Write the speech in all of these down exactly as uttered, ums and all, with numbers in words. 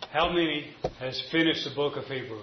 How many has finished the book of Hebrews?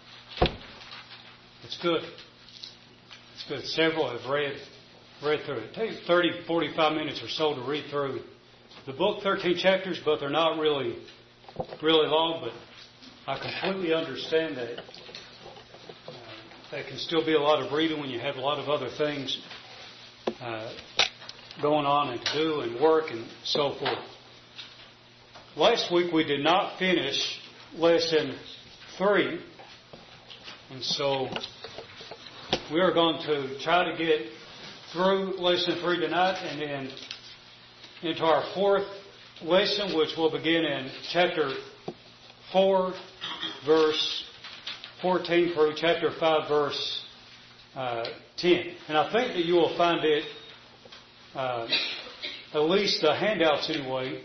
It's good. It's good. Several have read read through it. It takes thirty, forty-five minutes or so to read through the book, thirteen chapters, but they're not really, really long. But I completely understand that. Uh, that can still be a lot of reading when you have a lot of other things uh, going on and to do and work and so forth. Last week we did not finish lesson three, and so we are going to try to get through lesson three tonight and then into our fourth lesson, which will begin in chapter four, verse fourteen through chapter five, verse uh, ten. And I think that you will find it, uh, at least the handouts anyway,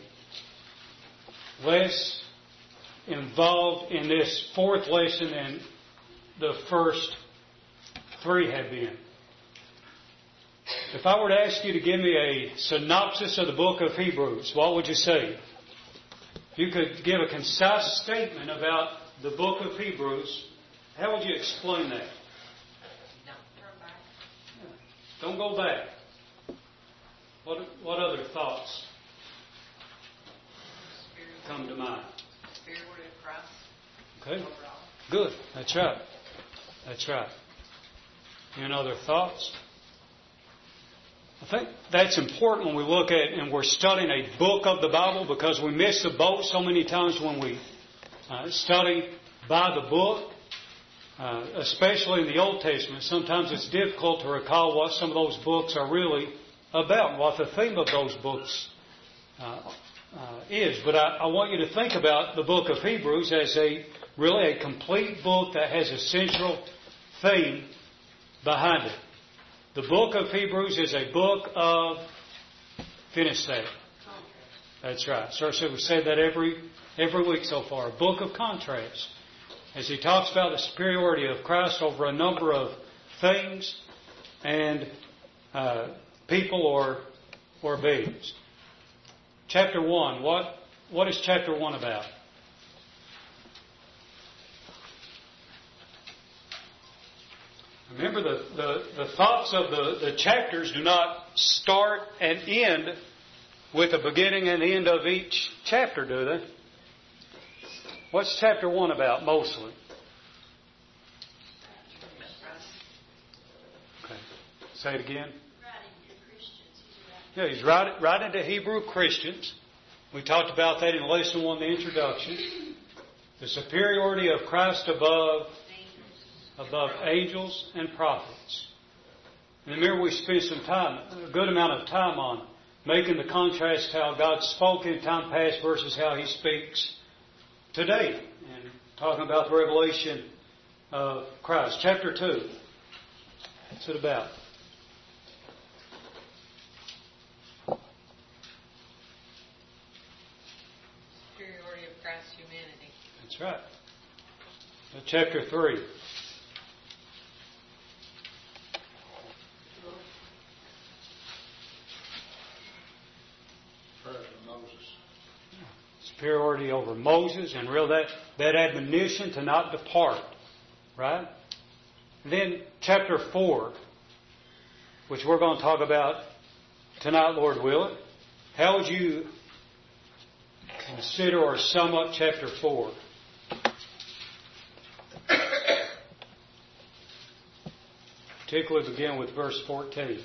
less involved in this fourth lesson than the first three have been. If I were to ask you to give me a synopsis of the book of Hebrews, what would you say? If you could give a concise statement about the book of Hebrews, how would you explain that? Don't go back. What, what other thoughts come to mind? Spirit of Christ. Okay. Good. That's right. That's right. Any other thoughts? I think that's important when we look at and we're studying a book of the Bible, because we miss the boat so many times when we uh, study by the book, uh, especially in the Old Testament. Sometimes it's difficult to recall what some of those books are really about, what the theme of those books uh, uh, is. But I, I want you to think about the book of Hebrews as a really a complete book that has a central theme behind it. The book of Hebrews is a book of, finish that. That's right. Sir said we say that every every week so far. A book of contrast. As he talks about the superiority of Christ over a number of things and uh, people or or beings. Chapter one. What what is chapter one about? Remember, the, the, the thoughts of the, the chapters do not start and end with the beginning and end of each chapter, do they? What's chapter one about mostly? Okay. Say it again. Yeah, he's writing, writing to Hebrew Christians. We talked about that in lesson one, the introduction. The superiority of Christ above above angels and prophets. And remember, we spent some time, a good amount of time on making the contrast how God spoke in time past versus how He speaks today. And talking about the revelation of Christ. Chapter two. What's it about? Superiority of Christ's humanity. That's right. Uh, chapter three. Superiority over Moses, and real that, that admonition to not depart. Right? And then chapter four, which we're going to talk about tonight, Lord willing. How would you consider or sum up chapter four? Particularly begin with verse fourteen.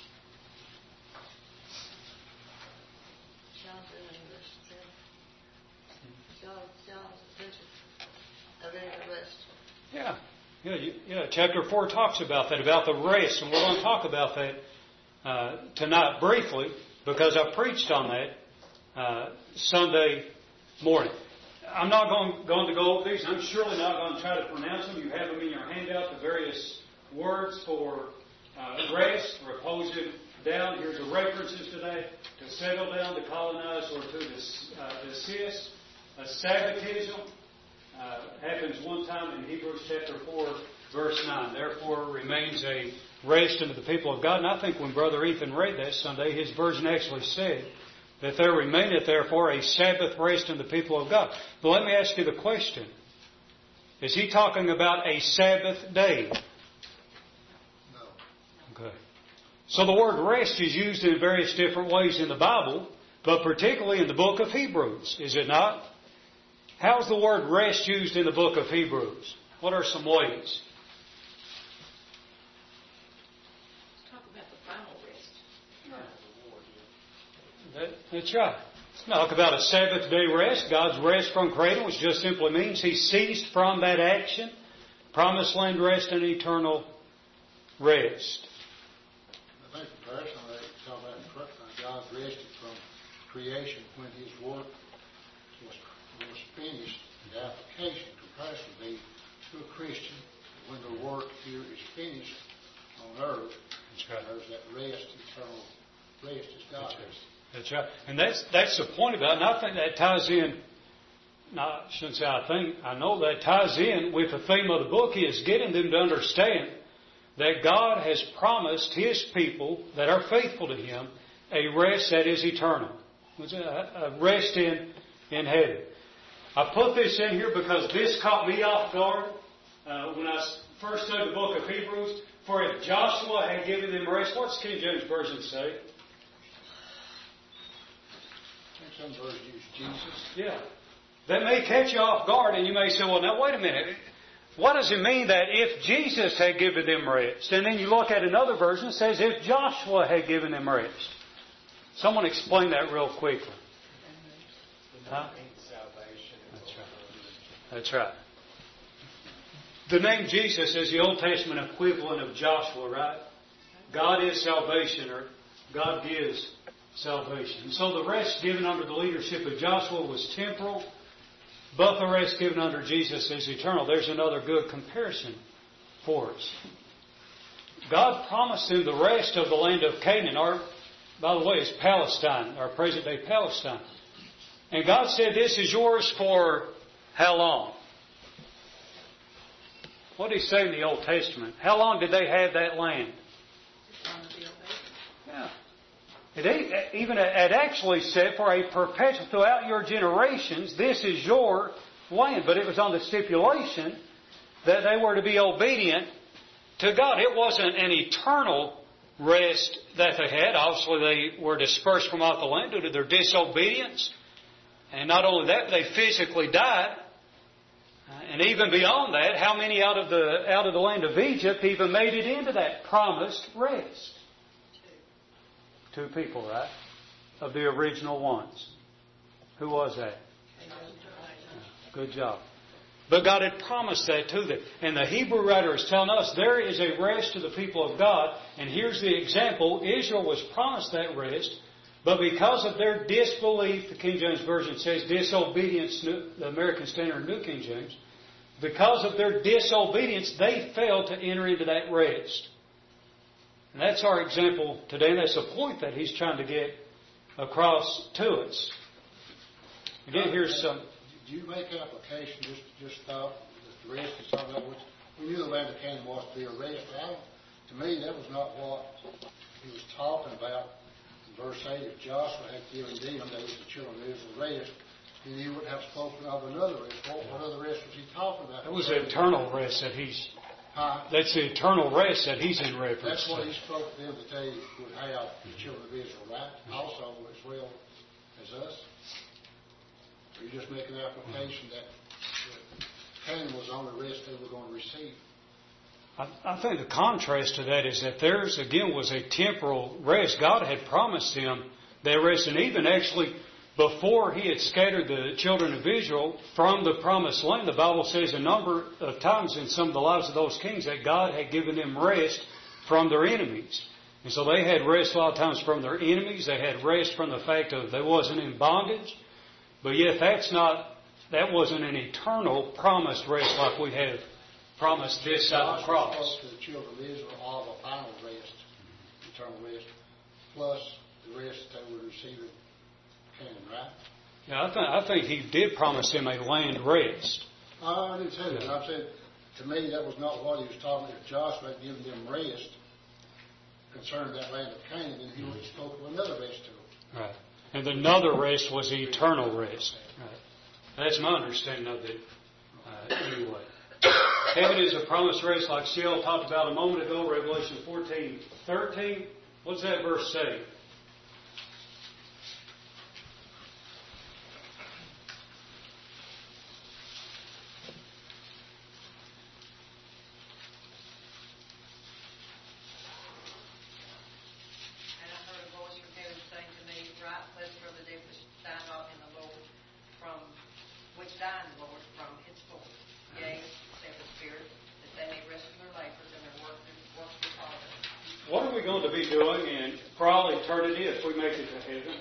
Yeah, yeah, yeah. Chapter four talks about that, about the rest, and we're going to talk about that uh, tonight briefly, because I preached on that uh, Sunday morning. I'm not going, going to go over these. I'm surely not going to try to pronounce them. You have them in your handout, the various words for uh, rest, reposing down. Here's the references today: to settle down, to colonize, or to des, uh, desist. A Sabbatism. Uh, happens one time in Hebrews chapter four, verse nine. Therefore remains a rest unto the people of God. And I think when Brother Ethan read that Sunday, his version actually said that there remaineth therefore a Sabbath rest in the people of God. But let me ask you the question. Is he talking about a Sabbath day? No. Okay. So the word rest is used in various different ways in the Bible, but particularly in the book of Hebrews, is it not? How's the word rest used in the book of Hebrews? What are some ways? Let's talk about the final rest. That, that's right. Let's talk about a Sabbath day rest. God's rest from creation, which just simply means He ceased from that action. Promised land rest and eternal rest. I think personally, they talk about God's rested from creation when His work was, was finished. The application comparison would be to a Christian when the work here is finished on earth. That's right. There's that rest, eternal rest is God. That's right. That's right. And that's that's the point about it. And I think that ties in, no, I shouldn't say I think, I know that ties in with the theme of the book is getting them to understand that God has promised His people that are faithful to Him a rest that is eternal. A rest in, in heaven. I put this in here because this caught me off guard uh, when I first studied the book of Hebrews. For if Joshua had given them rest, what's King James Version say? I think some versions use Jesus. Yeah. That may catch you off guard and you may say, well, now wait a minute. What does it mean that if Jesus had given them rest? And then you look at another version that says if Joshua had given them rest. Someone explain that real quickly. Huh? That's right. That's right. The name Jesus is the Old Testament equivalent of Joshua, right? God is salvation, or God gives salvation. So the rest given under the leadership of Joshua was temporal, but the rest given under Jesus is eternal. There's another good comparison for us. God promised them the rest of the land of Canaan, or, by the way, it's Palestine, our present-day Palestine. And God said, this is yours for how long? What did He say in the Old Testament? How long did they have that land? Yeah. It even it actually said for a perpetual, throughout your generations, this is your land. But it was on the stipulation that they were to be obedient to God. It wasn't an eternal rest that they had. Obviously, they were dispersed from off the land due to their disobedience. And not only that, they physically died. And even beyond that, how many out of the out of the land of Egypt even made it into that promised rest? Two people, right? Of the original ones. Who was that? Good job. But God had promised that to them. And the Hebrew writer is telling us there is a rest to the people of God. And here's the example. Israel was promised that rest. But because of their disbelief, the King James Version says disobedience, the American Standard New King James, because of their disobedience, they failed to enter into that rest. And that's our example today, and that's the point that he's trying to get across to us. Again, here's some... Do you make application, just just thought, that the rest is talking about, which we knew the land of Canaan was to be a rest. I, to me, that was not what he was talking about. Verse eight, if Joshua had given them, that was the children of Israel rest, then he wouldn't have spoken of another rest. What, what other rest was he talking about? That was the eternal rest that he's... Huh? That's the eternal rest that he's in reference to. That's what he spoke to them that they would have, the children of Israel, right? Also, as well as us. Or you just make an application that Canaan was on the rest they were going to receive. I, I think the contrast to that is that theirs, again, was a temporal rest. God had promised them that rest. And even actually, before He had scattered the children of Israel from the promised land, the Bible says a number of times in some of the lives of those kings that God had given them rest from their enemies. And so they had rest a lot of times from their enemies. They had rest from the fact of they wasn't in bondage. But yet that's not, that wasn't an eternal promised rest like we have promised this side of the cross. God spoke to the children of Israel of a final rest, eternal rest, plus the rest they would receive in Canaan, right? Yeah, I think I think He did promise them a land rest. Oh, I didn't say that. I said, to me, that was not what he was talking about. If Joshua had given them rest concerning that land of Canaan, then he would have spoken of another rest to them. Right. And another rest was the eternal rest. Right. That's my understanding of it uh, anyway. Heaven is a promised rest like Sheol talked about a moment ago, Revelation fourteen thirteen. What does that verse say? What are we going to be doing in for all eternity if we make it to heaven?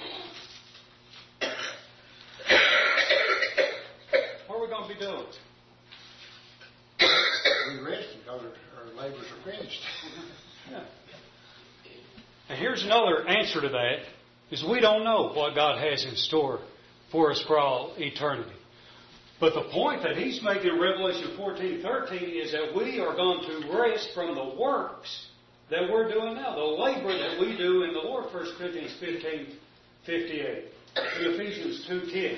What are we going to be doing? We rest because our, our labors are finished. Yeah. And here's another answer to that, is we don't know what God has in store for us for all eternity. But the point that he's making in Revelation fourteen thirteen is that we are going to rest from the works that we're doing now, the labor that we do in the Lord, First Corinthians fifteen fifty-eight, and Ephesians two ten.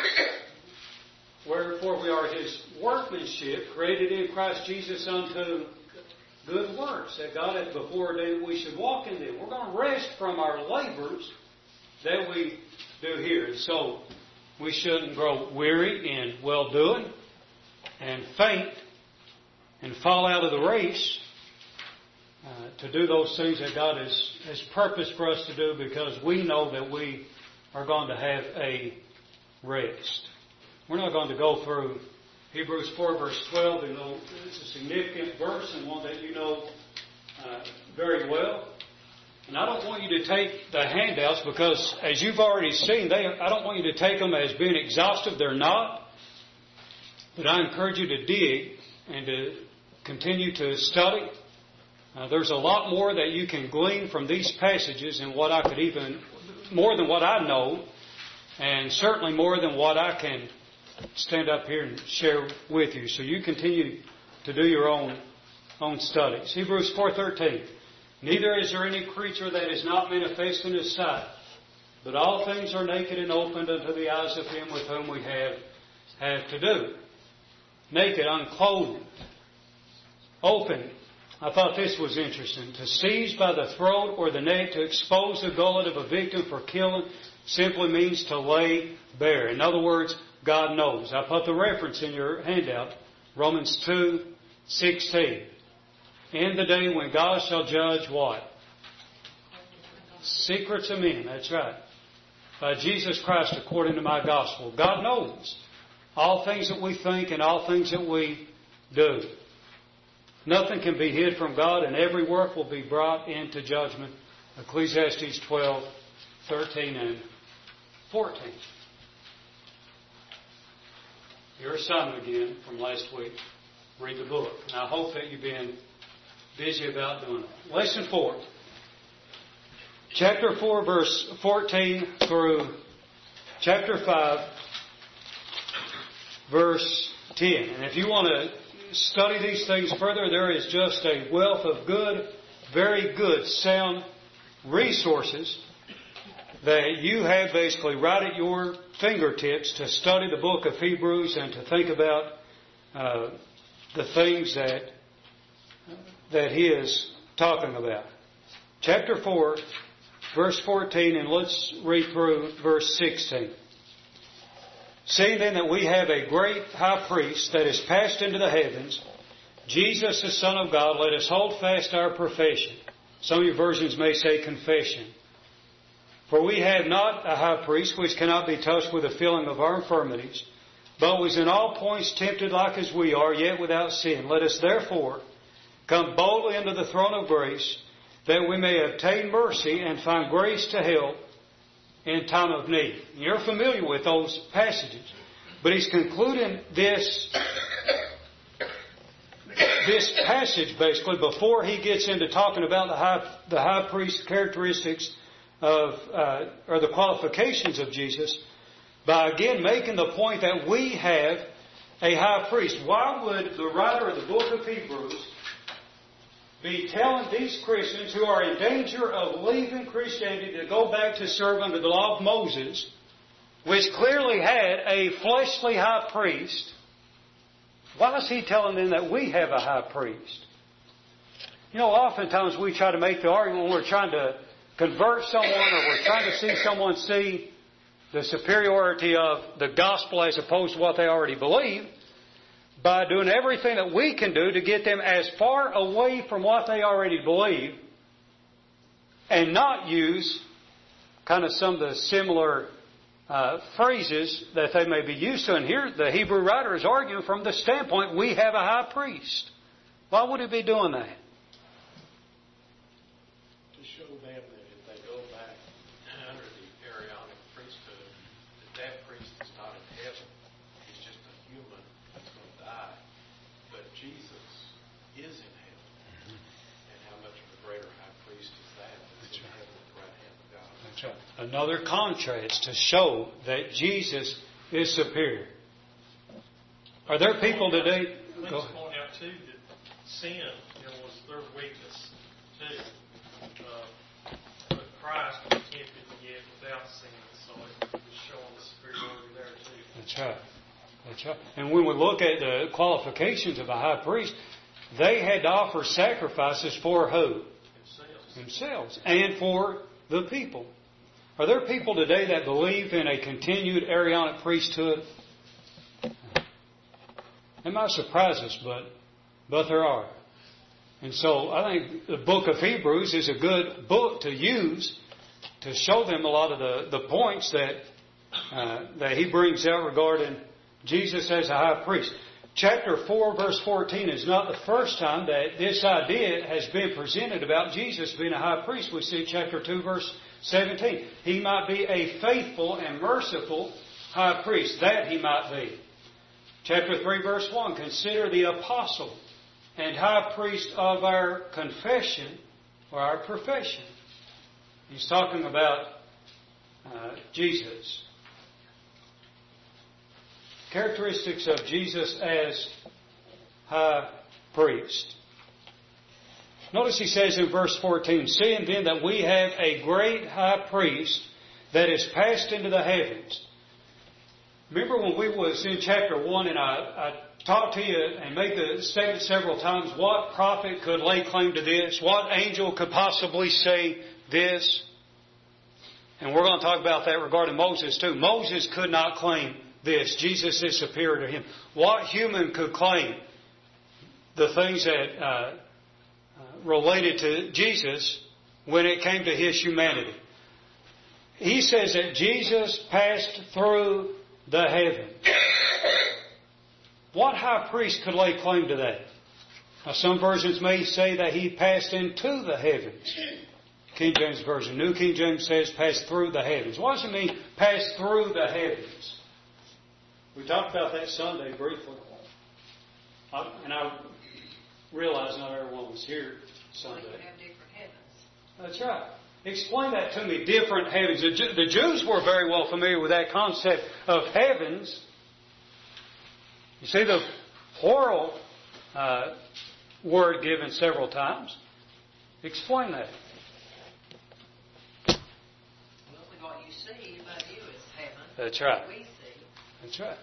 Wherefore we are His workmanship, created in Christ Jesus unto good works, that God hath before ordained that we should walk in them. We're going to rest from our labors that we do here. And so we shouldn't grow weary in well-doing and faint and fall out of the race uh, to do those things that God has, has purposed for us to do, because we know that we are going to have a rest. We're not going to go through Hebrews four verse twelve. You know, it's a significant verse and one that you know uh, very well. And I don't want you to take the handouts because, as you've already seen, they, I don't want you to take them as being exhaustive. They're not. But I encourage you to dig and to continue to study. Uh, there's a lot more that you can glean from these passages than what I could even, more than what I know, and certainly more than what I can stand up here and share with you. So you continue to do your own own studies. Hebrews four thirteen. Neither is there any creature that is not manifest in His sight, but all things are naked and opened unto the eyes of Him with whom we have, have to do. Naked, unclothed, open. I thought this was interesting. To seize by the throat or the neck, to expose the gullet of a victim for killing, simply means to lay bare. In other words, God knows. I put the reference in your handout, Romans two sixteen. In the day when God shall judge what? Secrets of men. That's right. By Jesus Christ according to my gospel. God knows all things that we think and all things that we do. Nothing can be hid from God, and every work will be brought into judgment. Ecclesiastes twelve thirteen and fourteen. Your assignment again from last week. Read the book. And I hope that you've been busy about doing it. Lesson four. Chapter four, verse fourteen through chapter five, verse ten. And if you want to study these things further, there is just a wealth of good, very good, sound resources that you have basically right at your fingertips to study the book of Hebrews and to think about uh, the things that that he is talking about. Chapter four, verse fourteen, and let's read through verse sixteen. Seeing then that we have a great high priest that is passed into the heavens, Jesus the Son of God, let us hold fast our profession. Some of your versions may say confession. For we have not a high priest which cannot be touched with the feeling of our infirmities, but was in all points tempted like as we are, yet without sin. Let us therefore come boldly unto the throne of grace, that we may obtain mercy and find grace to help in time of need. You're familiar with those passages. But he's concluding this, this passage basically before he gets into talking about the high, the high priest characteristics of, uh, or the qualifications of Jesus, by again making the point that we have a high priest. Why would the writer of the book of Hebrews be telling these Christians who are in danger of leaving Christianity to go back to serve under the law of Moses, which clearly had a fleshly high priest? Why is he telling them that we have a high priest? You know, oftentimes we try to make the argument when we're trying to convert someone or we're trying to see someone see the superiority of the gospel as opposed to what they already believe, by doing everything that we can do to get them as far away from what they already believe and not use kind of some of the similar uh, phrases that they may be used to. And here the Hebrew writer is arguing from the standpoint, we have a high priest. Why would he be doing that? To show them that if they go back under the Aaronic priesthood, that that priest is not in heaven. He's just a human that's going to die. But Jesus is in heaven. And how much of a greater high priest is that that's in heaven at the right hand of God? That's right. Another contrast to show that Jesus is superior. Are there people today? I think it's point out too that sin, you know, was their weakness too. Uh, but Christ was tempted yet without sin, so it was showing the superiority there too. That's right. That's right. And when we look at the qualifications of a high priest, they had to offer sacrifices for who? Themselves. Themselves. And for the people. Are there people today that believe in a continued Aaronic priesthood? It might surprise us, but but there are. And so I think the book of Hebrews is a good book to use to show them a lot of the, the points that uh, that he brings out regarding Jesus as a high priest. Chapter four, verse fourteen is not the first time that this idea has been presented about Jesus being a high priest. We see chapter two, verse seventeen. He might be a faithful and merciful high priest. That he might be. Chapter three, verse one. Consider the apostle and high priest of our confession or our profession. He's talking about uh, Jesus. Characteristics of Jesus as high priest. Notice he says in verse fourteen, seeing then that we have a great high priest that is passed into the heavens. Remember when we was in chapter one and I, I talked to you and made the statement several times, what prophet could lay claim to this? What angel could possibly say this? And we're going to talk about that regarding Moses too. Moses could not claim this. Jesus is superior to him. What human could claim the things that uh, related to Jesus when it came to his humanity? He says that Jesus passed through the heaven. What high priest could lay claim to that? Now, some versions may say that he passed into the heavens. King James Version. New King James says passed through the heavens. What does it mean, passed through the heavens? We talked about that Sunday briefly. I, and I realize not everyone was here Sunday. Well, you have different heavens. That's right. Explain that to me, different heavens. The, the Jews were very well familiar with that concept of heavens. You see the plural uh, word given several times. Explain that. Well, what you see above you is heaven. That's right. What we see. That's right.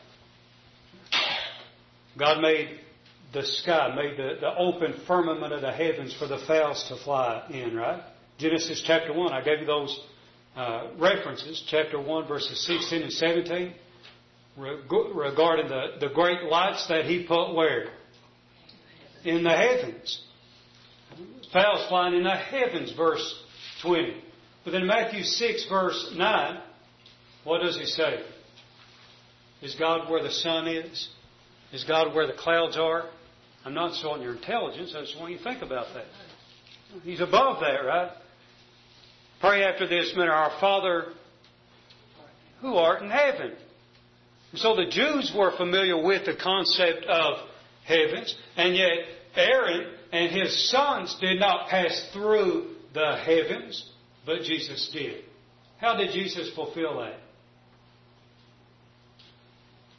God made the sky, made the, the open firmament of the heavens for the fowls to fly in, right? Genesis chapter one, I gave you those uh, references. Chapter one, verses sixteen and seventeen. Regarding the, the great lights that He put where? In the heavens. Fowls flying in the heavens, verse twenty. But then Matthew six, verse nine, what does He say? Is God where the sun is? Is God where the clouds are? I'm not insulting your intelligence. I just want you to think about that. He's above that, right? Pray after this manner, our Father who art in heaven. And so the Jews were familiar with the concept of heavens, and yet Aaron and his sons did not pass through the heavens, but Jesus did. How did Jesus fulfill that?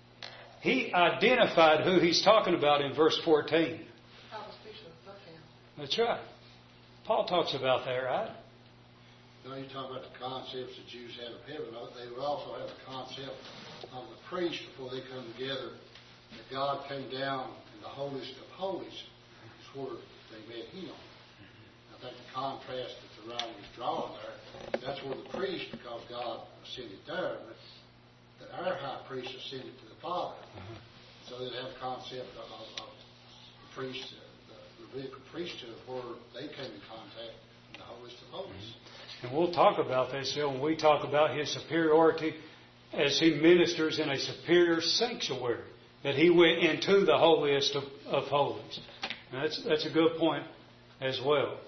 He identified who He's talking about in verse fourteen. That's right. Paul talks about that, right? Now you talk about the concepts the Jews had of heaven. They would also have the concept of the priest before they come together. That God came down in the holiest of holies is where they met Him. I think the contrast that the writer is drawing there, that's where the priest, because God ascended there, but that our high priest ascended to the Father. Uh-huh. So they'd have a concept of, of, of the priest, uh, the Levitical priesthood, where they came in contact in the holiest of holies. Mm-hmm. And we'll talk about this you know, when we talk about His superiority as He ministers in a superior sanctuary, that He went into the holiest of, of holies. And that's, that's a good point as well.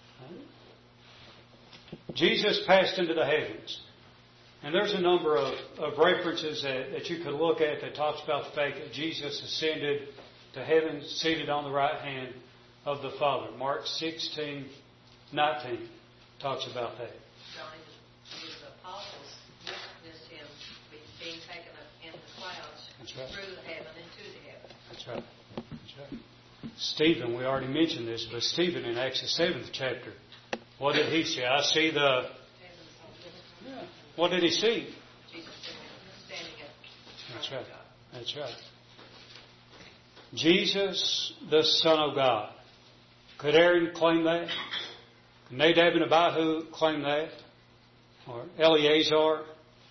Jesus passed into the heavens. And there's a number of, of references that, that you could look at that talks about the fact that Jesus ascended to heaven, seated on the right hand of the Father. Mark sixteen nineteen talks about that. John, his apostles witnessed Him being taken up in the clouds That's right. through the heaven into the heaven. That's right. That's right. Stephen, we already mentioned this, but Stephen in Acts the seventh chapter, what did he see? I see the... Yeah. What did he see? Jesus standing up. That's right. That's right. Jesus, the Son of God. Could Aaron claim that? Could Nadab and Abihu claim that? Or Eleazar,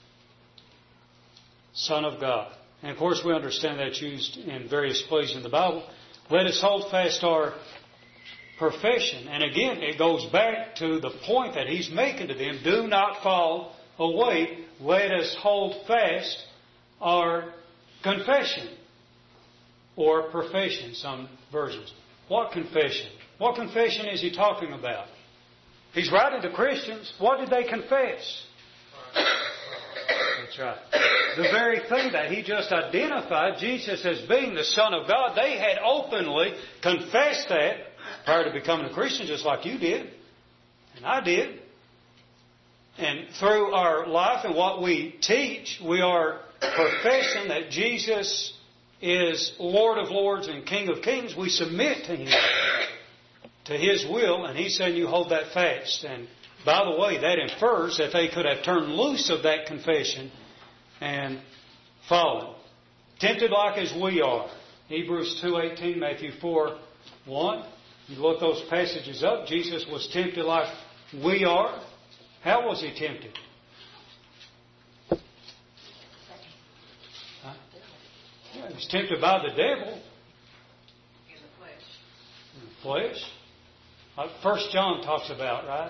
Son of God. And of course we understand that's used in various places in the Bible. Let us hold fast our profession. And again, it goes back to the point that he's making to them. Do not fall away. Let us hold fast our confession. Or profession, some versions. What confession? What confession is he talking about? He's writing to Christians. What did they confess? That's right. The very thing that he just identified Jesus as being the Son of God, they had openly confessed that prior to becoming a Christian, just like you did, and I did. And through our life and what we teach, we are professing that Jesus is Lord of Lords and King of Kings. We submit to Him, to His will, and He's saying you hold that fast. And by the way, that infers that they could have turned loose of that confession and fallen. Tempted like as we are. Hebrews two eighteen, Matthew four one. You look those passages up. Jesus was tempted like we are. How was He tempted? Huh? Yeah, He was tempted by the devil. In the flesh. In the flesh. Like First John talks about, right?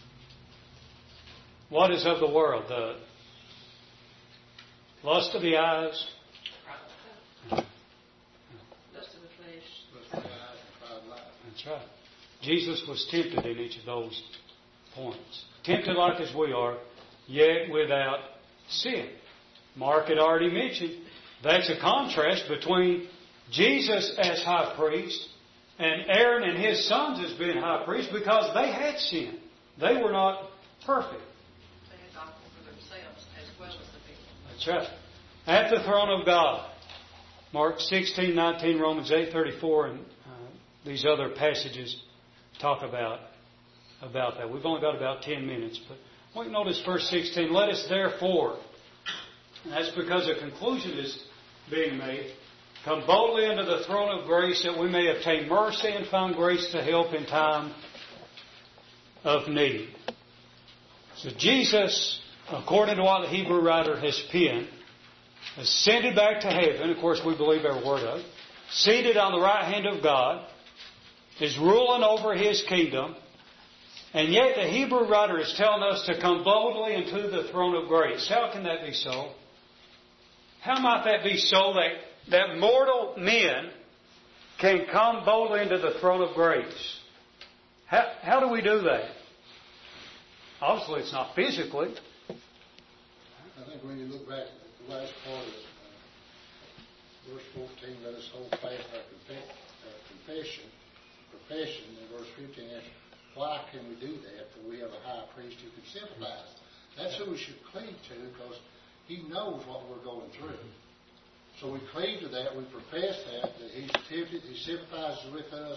What is of the world? The lust of the eyes. Lust of the flesh. Lust of the eyes and pride of life. That's right. Jesus was tempted in each of those points. Tempted like as we are, yet without sin. Mark had already mentioned that's a contrast between Jesus as high priest and Aaron and his sons as being high priests, because they had sin. They were not perfect. They had to offer for themselves as well as the people. That's right. At the throne of God. Mark sixteen nineteen, Romans eight thirty-four, and uh, these other passages talk about about that. We've only got about ten minutes, but well, notice verse sixteen. Let us therefore, and that's because a conclusion is being made, come boldly into the throne of grace that we may obtain mercy and find grace to help in time of need. So Jesus, according to what the Hebrew writer has penned, ascended back to heaven, of course we believe every word of it, seated on the right hand of God, is ruling over His kingdom, and yet the Hebrew writer is telling us to come boldly into the throne of grace. How can that be so? How might that be so that, that mortal men can come boldly into the throne of grace? How, how do we do that? Obviously it's not physically. I think when you look back at the last part of uh, verse fourteen, let us hold fast our, confe- our confession, profession, and verse fifteen asks, why can we do that? For we have a high priest who can sympathize. That's who we should cleave to, because He knows what we're going through. So we cleave to that, we profess that, that He's tempted, He sympathizes with us,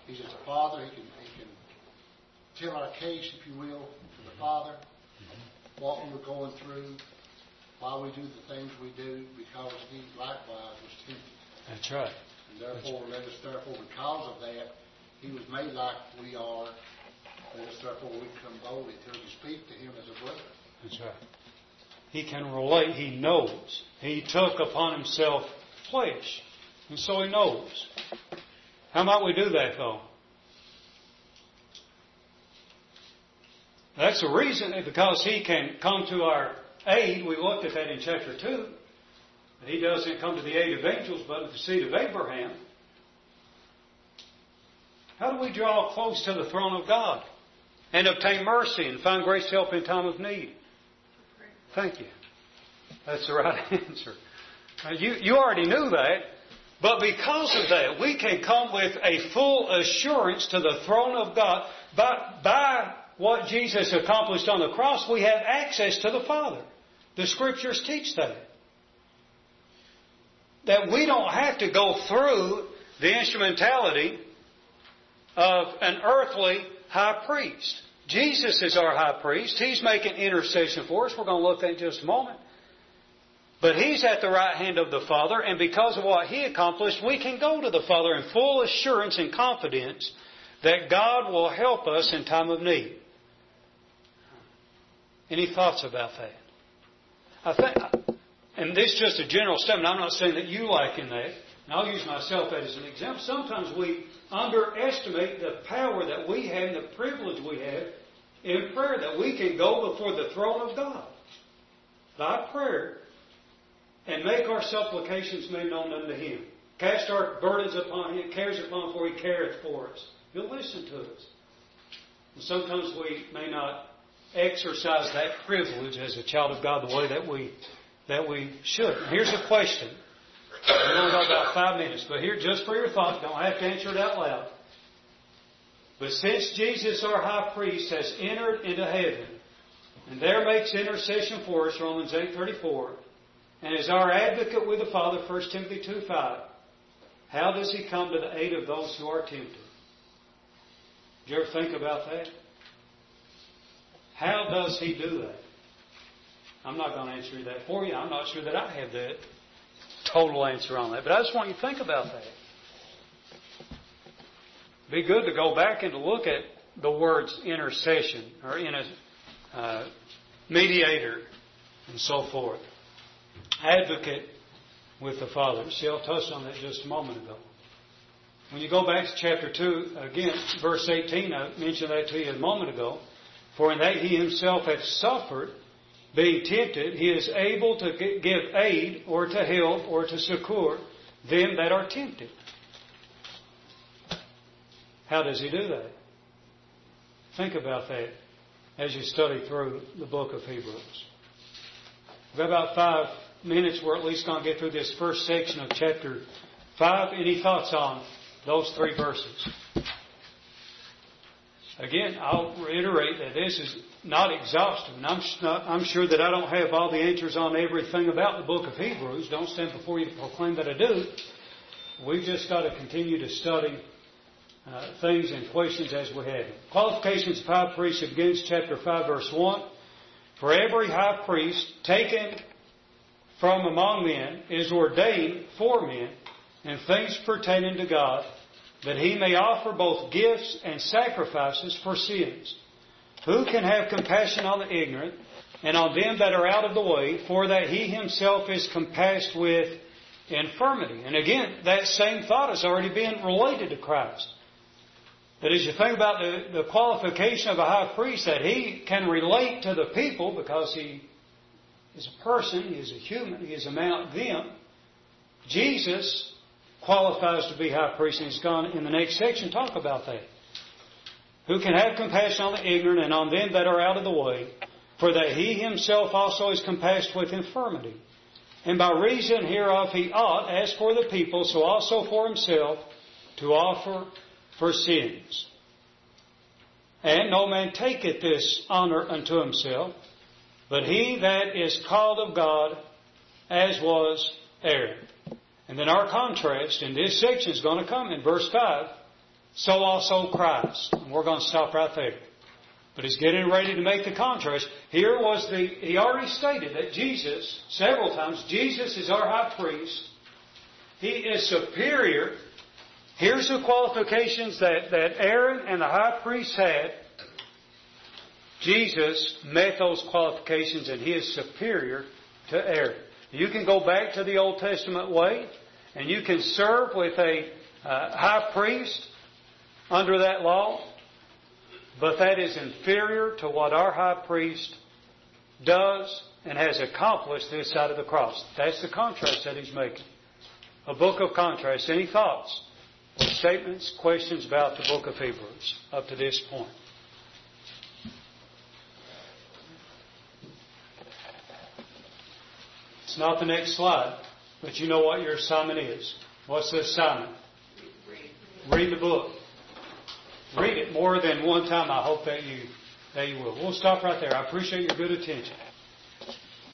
He's just a father. He can, he can tell our case, if you will, to the Father, what we were going through, why we do the things we do, because he likewise was tempted. That's right. And therefore, let us therefore, because of that, he was made like we are. Let us therefore we come boldly to speak to him as a brother. That's right. He can relate. He knows. He took upon himself flesh. And so he knows. How might we do that, though? That's the reason, because he can come to our aid. We looked at that in chapter two. That he doesn't come to the aid of angels, but of the seed of Abraham. How do we draw close to the throne of God and obtain mercy and find grace to help in time of need? Thank you. That's the right answer. Now, you, you already knew that, but because of that, we can come with a full assurance to the throne of God. By, by what Jesus accomplished on the cross, we have access to the Father. The Scriptures teach that. That we don't have to go through the instrumentality of an earthly high priest. Jesus is our high priest. He's making intercession for us. We're going to look at that in just a moment. But He's at the right hand of the Father, and because of what He accomplished, we can go to the Father in full assurance and confidence that God will help us in time of need. Any thoughts about that? I think, and this is just a general statement. I'm not saying that you liken that. And I'll use myself as an example. Sometimes we underestimate the power that we have and the privilege we have in prayer, that we can go before the throne of God by prayer and make our supplications made known unto Him. Cast our burdens upon Him, cares upon Him, for He careth for us. He'll listen to us. And sometimes we may not exercise that privilege as a child of God the way that we that we should. Here's a question. We're only got about five minutes, but here, just for your thought, don't have to answer it out loud. But since Jesus, our high priest, has entered into heaven, and there makes intercession for us, Romans eight thirty-four, and is our advocate with the Father, First Timothy two five, how does He come to the aid of those who are tempted? Did you ever think about that? How does He do that? I'm not going to answer that for you. I'm not sure that I have that total answer on that. But I just want you to think about that. Be good to go back and to look at the words intercession or in a uh, mediator and so forth. Advocate with the Father. Shell touched on that just a moment ago. When you go back to chapter two, again, verse eighteen, I mentioned that to you a moment ago. For in that He Himself hath suffered, being tempted, He is able to give aid or to help or to succor them that are tempted. How does He do that? Think about that as you study through the book of Hebrews. We've got about five minutes. We're at least going to get through this first section of chapter five. Any thoughts on those three verses? Again, I'll reiterate that this is not exhaustive. And I'm, not, I'm sure that I don't have all the answers on everything about the book of Hebrews. Don't stand before you to proclaim that I do. We've just got to continue to study uh, things and questions as we have them. Qualifications of high priest begins chapter five, verse one. For every high priest taken from among men is ordained for men and things pertaining to God, that He may offer both gifts and sacrifices for sins. Who can have compassion on the ignorant and on them that are out of the way, for that He Himself is compassed with infirmity? And again, that same thought has already been related to Christ. That as you think about the, the qualification of a high priest, that he can relate to the people because he is a person, he is a human, he is among them. Jesus qualifies to be high priest, and he's going in the next section talk about that. Who can have compassion on the ignorant and on them that are out of the way, for that He Himself also is compassed with infirmity. And by reason hereof He ought, as for the people, so also for Himself, to offer for sins. And no man taketh this honour unto himself, but he that is called of God, as was Aaron. And then our contrast in this section is going to come in verse five. so also Christ. And we're going to stop right there. But he's getting ready to make the contrast. Here was the, he already stated that Jesus, several times, Jesus is our high priest. He is superior. Here's the qualifications that, that Aaron and the high priest had. Jesus met those qualifications and he is superior to Aaron. You can go back to the Old Testament way and you can serve with a uh, high priest under that law. But that is inferior to what our high priest does and has accomplished this side of the cross. That's the contrast that he's making. A book of contrast. Any thoughts or statements, questions about the book of Hebrews up to this point? It's not the next slide, but you know what your assignment is. What's the assignment? Read the book. Read it more than one time. I hope that you that you will. We'll stop right there. I appreciate your good attention.